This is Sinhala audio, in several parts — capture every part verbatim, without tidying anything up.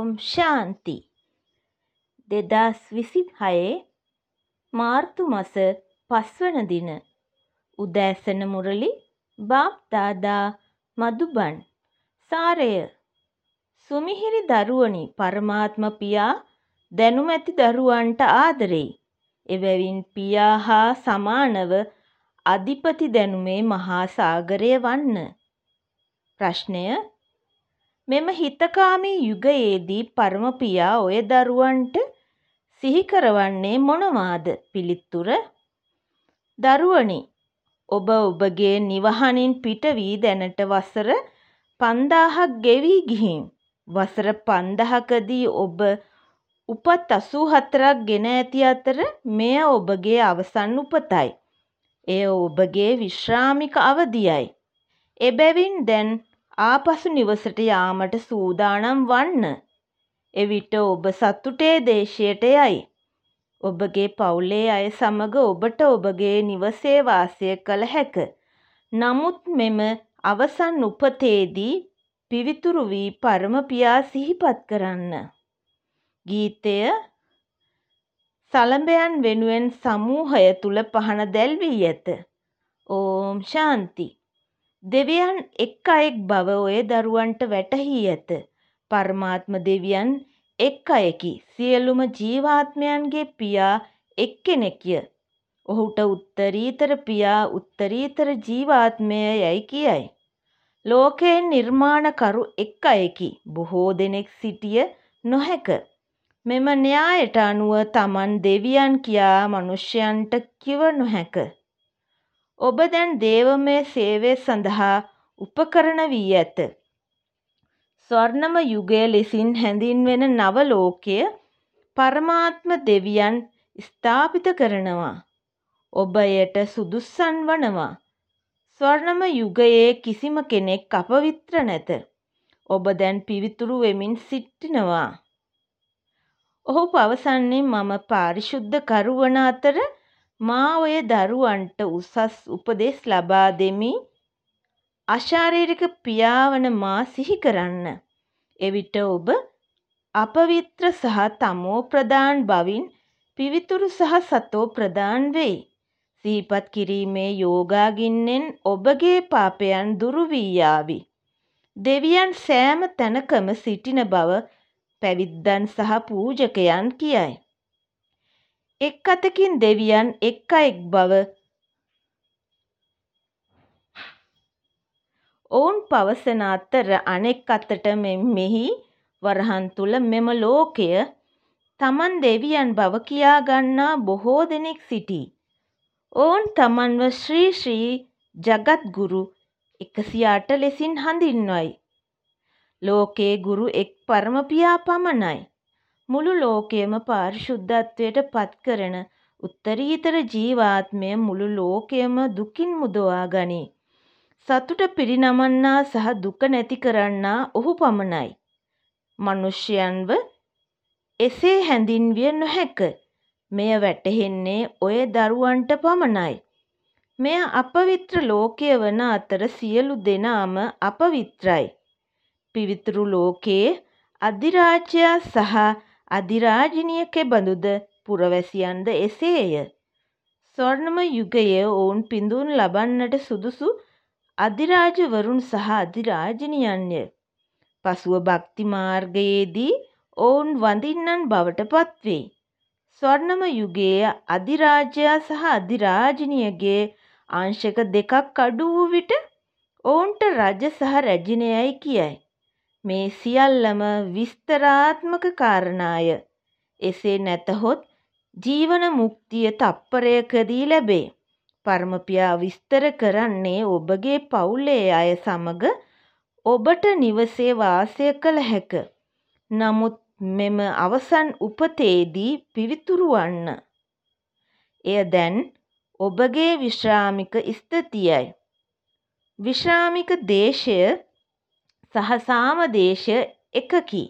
ශාන්ති දෙදාස් විසිහය මාර්තු මස පස්වන දින උදෑසන මුරලි බාප් දාදා මදුබන් සාරය සුමිහිරි දරුවනි පරමාත්ම පියා දැනුමැති දරුවන්ට ආදරෙයි. එබැවින් පියා හා සමානව අධිපති දැනුමේ මහා සාගරය වන්න. ප්‍රශ්නය මෙම හිතකාමී යුගයේදී පරම පියා ඔය දරුවන්ට සිහි කරවන්නේ මොනවාද? පිළිතුර දරුවනි ඔබ ඔබගේ නිවහනින් පිට වී දැනට වසර පන්දාහක් ගෙවී ගිහින් වසර පන්දහකදී ඔබ උපත් අසූ හතරක් ගෙන ඇති අතර මෙය ඔබගේ අවසන් උපතයි. එය ඔබගේ විශ්‍රාමික අවධියයි. එබැවින් දැන් ආපසු නිවසට යාමට සූදානම් වන්න. එවිට ඔබ සතුටේ දේශයට යයි. ඔබගේ පවුලේ අය සමග ඔබට ඔබගේ නිවසේ වාසය කළ හැක. නමුත් මෙම අවසන් උපතේදී පිවිතුරු වී පරම පියා සිහිපත් කරන්න. ගීතය සලඹයන් වෙනුවෙන් සමූහය තුල පහන දැල්වී ඇත. ඕම් ශාන්ති. දෙවියන් එක් අයෙක් බව ඔය දරුවන්ට වැටහී ඇත. පරමාත්ම දෙවියන් එක් අයෙකි. සියලුම ජීවාත්මයන්ගේ පියා එක්කෙනෙක්ය. ඔහුට උත්තරීතර පියා උත්තරීතර ජීවාත්මය යැයි කියයි. ලෝකයෙන් නිර්මාණකරු එක් අයෙකි. බොහෝ දෙනෙක් සිටිය නොහැක. මෙම න්‍යායට අනුව තමන් දෙවියන් කියා මනුෂ්‍යයන්ට කිව නොහැක. ඔබ දැන් දේවමය සේවය සඳහා උපකරණ වී ඇත. ස්වර්ණම යුගය ලෙසින් හැඳින්වෙන නව ලෝකය පරමාත්ම දෙවියන් ස්ථාපිත කරනවා. ඔබ එයට සුදුස්සන් වනවා. ස්වර්ණම යුගයේ කිසිම කෙනෙක් අපවිත්‍ර නැත. ඔබ දැන් පිවිතුරු වෙමින් සිටිනවා. ඔහු පවසන්නේ මම පාරිශුද්ධ කරු වන අතර මා ඔය දරුවන්ට උසස් උපදෙස් ලබා දෙමි. අශාරීරික පියා වන මා සිහි කරන්න. එවිට ඔබ අපවිත්‍ර සහ තමෝ ප්‍රදාන් බවින් පිවිතුරු සහ සතෝ ප්‍රදාන් වෙයි. සිහිපත් කිරීමේ යෝගාගින්නෙන් ඔබගේ පාපයන් දුරු වී යාවි. දෙවියන් සෑම තැනකම සිටින බව පැවිද්දන් සහ පූජකයන් කියයි. එක් අතකින් දෙවියන් එක් අයෙක් බව ඔවුන් පවසන අතර අනෙක් අතට මෙහි වරහන් තුල මෙම ලෝකය තමන් දෙවියන් බව කියා ගන්නා බොහෝ දෙනෙක් සිටී. ඔවුන් තමන්ව ශ්‍රී ශ්‍රී ජගත්ගුරු එකසිය අට ලෙසින් හඳින්වයි. ලෝකයේ ගුරු එක් පරම පියා පමණයි. මුළු ලෝකයම පාරිශුද්ධත්වයට පත් කරන උත්තරීතර ජීවාත්මය මුළු ලෝකයම දුකින් මුදවා ගනී. සතුට පිරිනමන්නා සහ දුක නැති කරන්නා ඔහු පමණයි. මනුෂ්‍යයන්ව එසේ හැඳින්විය නොහැක. මෙය වැටහෙන්නේ ඔය දරුවන්ට පමණයි. මෙය අපවිත්‍ර ලෝකය වන අතර සියලු දෙනාම අපවිත්‍රයි. පිවිතුරු ලෝකයේ අධිරාජයා සහ අධිරාජිනිය කෙබඳුද පුරවැසියන්ද එසේය. ස්වර්ණම යුගයේ ඔවුන් පිඳුන් ලබන්නට සුදුසු අධිරාජවරුන් සහ අධිරාජිනියන්ය. පසුව භක්ති මාර්ගයේදී ඔවුන් වඳින්නන් බවට පත්වෙයි. ස්වර්ණම යුගයේ අධිරාජයා සහ අධිරාජිනියගේ අංශක දෙකක් අඩු වූ විට ඔවුන්ට රජ සහ රැජිනයයි කියයි. මේ සියල්ලම විස්තරාත්මක කාරණාය. එසේ නැතහොත් ජීවන මුක්තිය තප්පරයකදී ලැබේ. පරමපියා විස්තර කරන්නේ ඔබගේ පවුලේ අය සමග ඔබට නිවසේ වාසය කළ හැක. නමුත් මෙම අවසන් උපතේදී පිවිතුරු වන්න. එය දැන් ඔබගේ විශ්‍රාමික ස්ථතියයි. විශ්‍රාමික දේශය සහ සාම දේශය එකකි.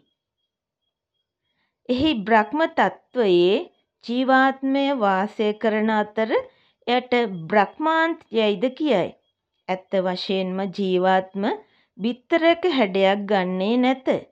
එහි බ්‍රහ්ම තත්වයේ ජීවාත්මය වාසය කරන අතර එයට බ්‍රහ්මාන්තයයිද කියයි. ඇත්ත වශයෙන්ම ජීවාත්ම බිත්තරක හැඩයක් ගන්නේ නැත.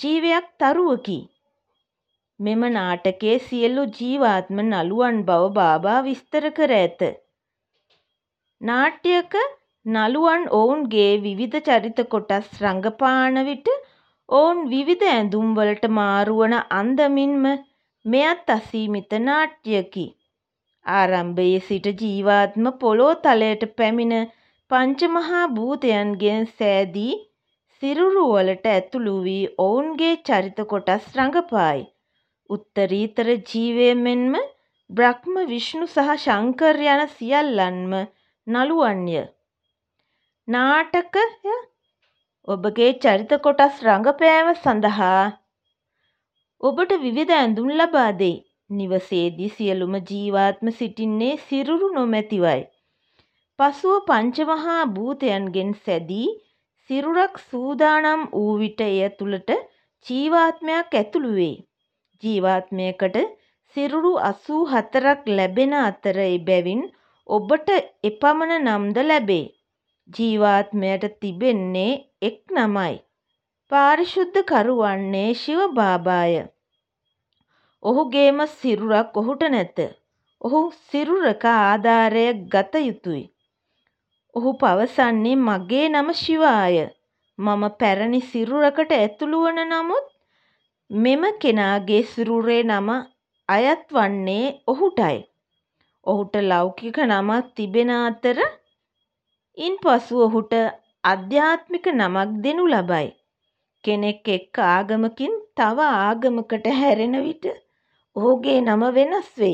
ජීවයක් තරුවකි. මෙම නාටකයේ සියලු ජීවාත්ම නළුවන් බව බාබා විස්තර කර ඇත. නාට්‍යක නළුවන් ඔවුන්ගේ විවිධ චරිත කොටස් රඟපාන විට ඔවුන් විවිධ ඇඳුම් වලට මාරුවන අන්දමින්ම මෙයත් අසීමිත නාට්‍යයකි. ආරම්භයේ සිට ජීවාත්ම පොළොව තලයට පැමිණ පංචමහා භූතයන්ගෙන් සෑදී සිරුරු වලට ඇතුළු වී ඔවුන්ගේ චරිත කොටස් රඟපායි. උත්තරීතර ජීවය මෙන්ම බ්‍රහ්ම විෂ්ණු සහ ශංකර් යන සියල්ලන්ම නළුවන්ය. නාටකය ඔබගේ චරිත කොටස් රඟපෑම සඳහා ඔබට විවිධ ඇඳුම් ලබා දෙයි. නිවසේදී සියලුම ජීවාත්ම සිටින්නේ සිරුරු නොමැතිවයි. පසුව පංචමහා භූතයන්ගෙන් සැදී සිරුරක් සූදානම් වූ විට එය තුළට ජීවාත්මයක් ඇතුළු වේ. ජීවාත්මයකට සිරුරු අසූ හතරක් ලැබෙන අතර එබැවින් ඔබට එපමණ නම්ද ලැබේ. ජීවාත්මයට තිබෙන්නේ එක් නමයි. පාරිශුද්ධ කරු වන්නේ ශිව බාබාය. ඔහුගේම සිරුරක් ඔහුට නැත. ඔහු සිරුරක ආධාරය ගත යුතුය. ඔහු පවසන්නේ මගේ නම ශිවාය. මම පැරණි සිරුරකට ඇතුළු වන නමුත් මෙම කෙනාගේ සිරුරේ නම අයත් වන්නේ ඔහුටයි. ඔහුට ලෞකික නමක් තිබෙන අතර ඉන්පසු ඔහුට අධ්‍යාත්මික නමක් දෙනු ලබයි. කෙනෙක් එක් ආගමකින් තව ආගමකට හැරෙන විට ඔහුගේ නම වෙනස් වෙයි.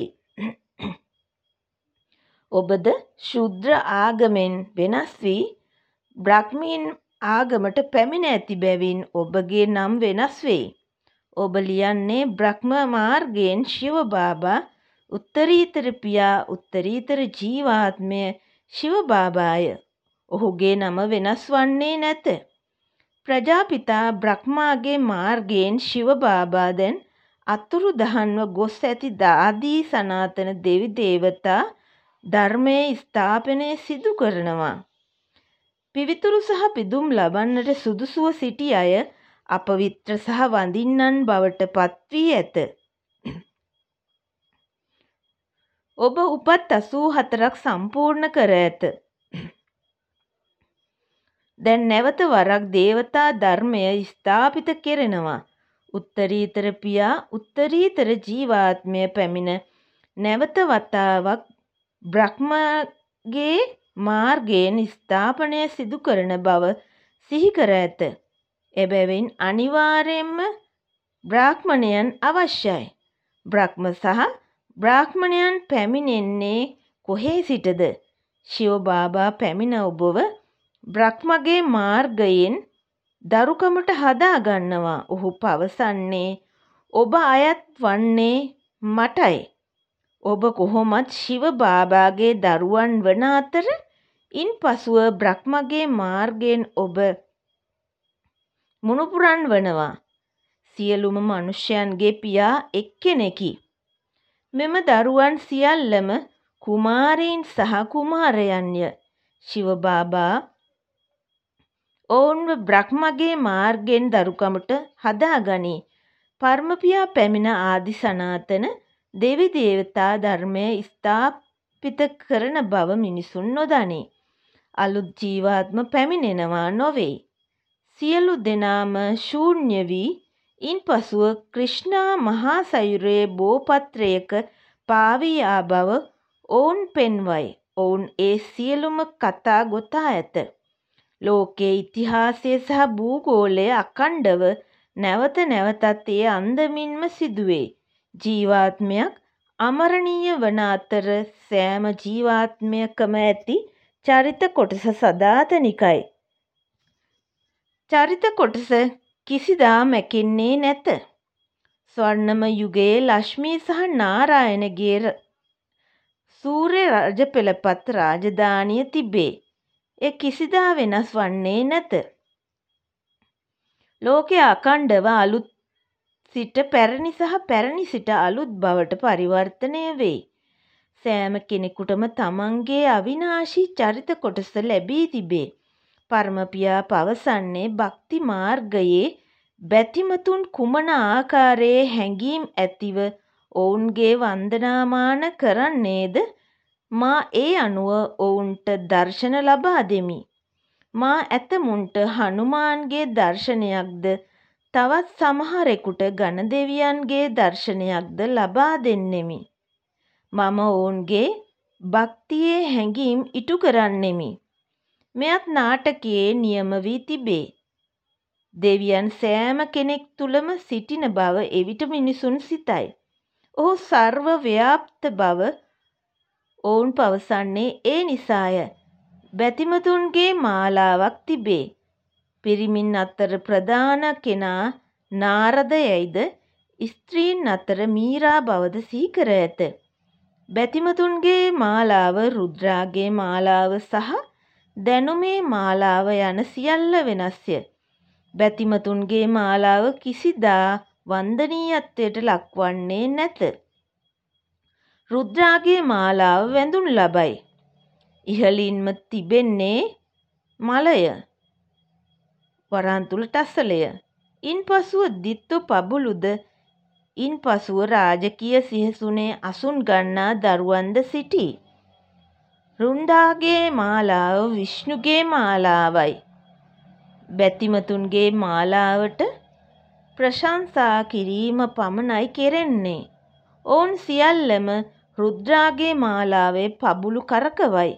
ඔබද ශුද්‍ර ආගමෙන් වෙනස් වී බ්‍රාහ්මීන් ආගමට පැමිණ ඇති බැවින් ඔබගේ නම් වෙනස් වෙයි. ඔබ ලියන්නේ බ්‍රහ්ම මාර්ගයෙන් ශිව බාබා උත්තරීතර පියා උත්තරීතර ජීවාත්මය ශිව බාබාය. ඔහුගේ නම වෙනස් වන්නේ නැත. ප්‍රජාපිතා බ්‍රහ්මාගේ මාර්ගයෙන් ශිව බාබා දැන් අතුරු දහන්ව ගොස් ඇති දාදී සනාතන දෙවි දේවතා ධර්මයේ ස්ථාපනය සිදු කරනවා. පිවිතුරු සහ පිදුම් ලබන්නට සුදුසුව සිටි අය අපවිත්‍ර සහ වඳින්නන් බවට පත් වී ඇත. ඔබ උපත් අසූ හතරක් සම්පූර්ණ කර ඇත. දැන් නැවත වරක් දේවතා ධර්මය ස්ථාපිත කෙරෙනවා. උත්තරීතර පියා උත්තරීතර ජීවාත්මය පැමිණ නැවත වතාවක් බ්‍රහ්මගේ මාර්ගයෙන් ස්ථාපනය සිදු කරන බව සිහි කර ඇත. එබැවින් අනිවාර්යයෙන්ම බ්‍රාහ්මණයන් අවශ්‍යයි. බ්‍රහ්ම සහ බ්‍රාහ්මණයන් පැමිණෙන්නේ කොහේ සිටද? ශිව බාබා පැමිණ ඔබව බ්‍රහ්මගේ මාර්ගයෙන් දරුකමට හදා ගන්නවා. ඔහු පවසන්නේ ඔබ අයත් වන්නේ මටයි. ඔබ කොහොමත් ශිව බාබාගේ දරුවන් වන අතර ඉන්පසුව බ්‍රහ්මගේ මාර්ගයෙන් ඔබ මුණුපුරන් වනවා. සියලුම මනුෂ්‍යයන්ගේ පියා එක්කෙනෙකි. මෙම දරුවන් සියල්ලම කුමාරීන් සහ කුමාරයන්ය. ශිව බාබා ඔවුන්ව බ්‍රහ්මගේ මාර්ගයෙන් දරුකමට හදාගනී. පරමපියා පැමිණ ආදි සනාතන දෙවි දේවතා ධර්මය ස්ථාපිත කරන බව මිනිසුන් නොදනී. අලුත් ජීවාත්ම පැමිණෙනවා නොවේ. සියලු දෙනාම ශූන්‍ය වී ඉන්පසුව ක්‍රිෂ්ණා මහා සයුරේ බෝපත්‍රයක පාවී ආ බව ඔවුන් පෙන්වයි. ඔවුන් ඒ සියලුම කතා ගොතා ඇත. ලෝකයේ ඉතිහාසය සහ භූගෝලය අඛණ්ඩව නැවත නැවතත් ඒ අන්දමින්ම සිදුවේ. ජීවාත්මයක් අමරණීය වන අතර සෑම ජීවාත්මයකම ඇති චරිත කොටස සදාතනිකයි. චරිත කොටස කිසිදා මැකෙන්නේ නැත. ස්වර්ණම යුගයේ ලක්ෂ්මී සහ නාරායනගේ සූර්ය රජපෙළපත් රාජධානිය තිබේ. ඒ කිසිදා වෙනස් වන්නේ නැත. ලෝකය අඛණ්ඩව අලුත් සිට පැරණි සහ පැරණි සිට අලුත් බවට පරිවර්තනය වෙයි. සෑම කෙනෙකුටම තමන්ගේ අවිනාශී චරිත කොටස ලැබී තිබේ. පරමපියා පවසන්නේ භක්ති මාර්ගයේ බැතිමතුන් කුමන ආකාරයේ හැඟීම් ඇතිව ඔවුන්ගේ වන්දනාමාන කරන්නේද මා ඒ අනුව ඔවුන්ට දර්ශන ලබා දෙමි. මා ඇතමුන්ට හනුමාන්ගේ දර්ශනයක්ද තවත් සමහරෙකුට ගණදෙවියන්ගේ දර්ශනයක්ද ලබා දෙන්නෙමි. මම ඔවුන්ගේ භක්තියේ හැඟීම් ඉටු කරන්නෙමි. මෙයත් නාටකයේ නියම වී තිබේ. දෙවියන් සෑම කෙනෙක් තුළම සිටින බව එවිට මිනිසුන් සිතයි. ඔහු සර්ව ව්‍යාප්ත බව ඔවුන් පවසන්නේ ඒ නිසාය. බැතිමතුන්ගේ මාලාවක් තිබේ. පිරිමින් අතර ප්‍රධාන කෙනා නාරද යැයිද ස්ත්‍රීන් අතර මීරා බවද සිහි කර ඇත. බැතිමතුන්ගේ මාලාව රුද්‍රාගේ මාලාව සහ දැනුමේ මාලාව යන සියල්ල වෙනස්ය. බැතිමතුන්ගේ මාලාව කිසිදා වන්දනීයත්වයට ලක්වන්නේ නැත. රුද්‍රාගේ මාලාව වැඳුම් ලබයි. ඉහළින්ම තිබෙන්නේ මලය. වරන්තුල ටසලය. ඉන්පසුව දිත්තු පබුළුද ඉන්පසුව රාජකීය සිහසුනේ අසුන් ගන්නා දරුවන්ද සිටී. රුන්දාගේ මාලාව විෂ්ණුගේ මාලාවයි. බැතිමතුන්ගේ මාලාවට ප්‍රශංසා කිරීම පමණයි කෙරෙන්නේ. ඔවුන් සියල්ලම රුද්‍රාගේ මාලාවේ පබුළු කරකවයි.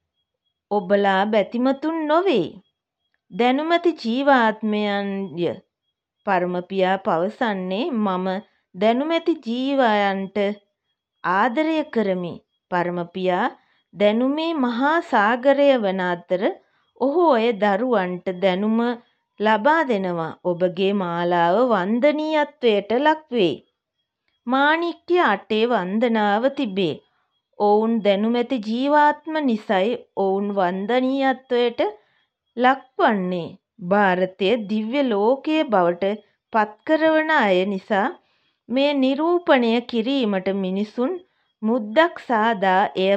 ඔබලා බැතිමතුන් නොවේ. දැනුමැති ජීවාත්මයන්ය. පරමපියා පවසන්නේ මම දැනුමැති ජීවයන්ට ආදරය කරමි. පරමපියා දැනුමේ මහා සාගරය වන අතර ඔහු ඔය දරුවන්ට දැනුම ලබා දෙනවා. ඔබගේ මාලාව වන්දනීයත්වයට ලක්වේ. මාණික්‍ය අටේ වන්දනාව තිබේ. ඔවුන් දැනුමැති ජීවාත්ම නිසයි ඔවුන් වන්දනීයත්වයට ලක්වන්නේ. භාරතය දිව්‍ය ලෝකය බවට පත්කරවන අය නිසා මෙය නිරූපණය කිරීමට මිනිසුන් මුද්දක් සාදා එය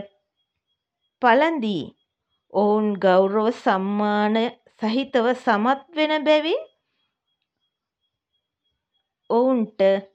පළඳී ඔවුන් ගෞරව සම්මාන සහිතව සමත් වෙන බැවින් ඔවුන්ට